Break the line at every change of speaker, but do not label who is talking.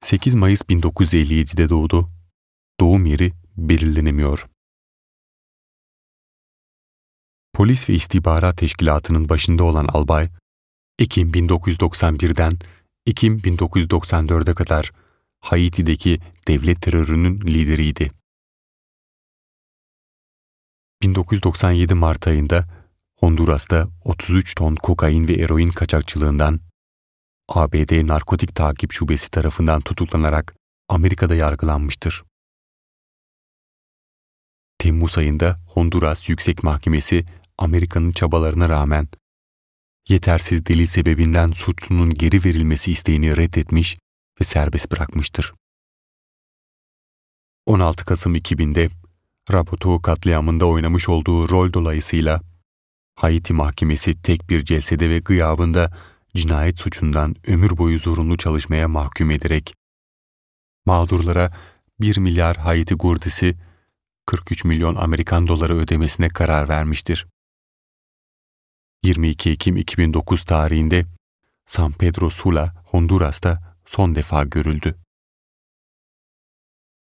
8 Mayıs 1957'de doğdu. Doğum yeri belirlenemiyor. Polis ve İstihbarat Teşkilatı'nın başında olan albay, Ekim 1991'den Ekim 1994'e kadar Haiti'deki devlet terörünün lideriydi. 1997 Mart ayında Honduras'ta 33 ton kokain ve eroin kaçakçılığından ABD Narkotik Takip Şubesi tarafından tutuklanarak Amerika'da yargılanmıştır. Temmuz ayında Honduras Yüksek Mahkemesi Amerika'nın çabalarına rağmen yetersiz delil sebebinden suçlunun geri verilmesi isteğini reddetmiş ve serbest bırakmıştır. 16 Kasım 2000'de Raboto katliamında oynamış olduğu rol dolayısıyla Haiti Mahkemesi tek bir celsede ve gıyabında cinayet suçundan ömür boyu zorunlu çalışmaya mahkum ederek mağdurlara 1 milyar Haiti gurdisi 43 milyon Amerikan doları ödemesine karar vermiştir. 22 Ekim 2009 tarihinde San Pedro Sula, Honduras'ta son defa görüldü.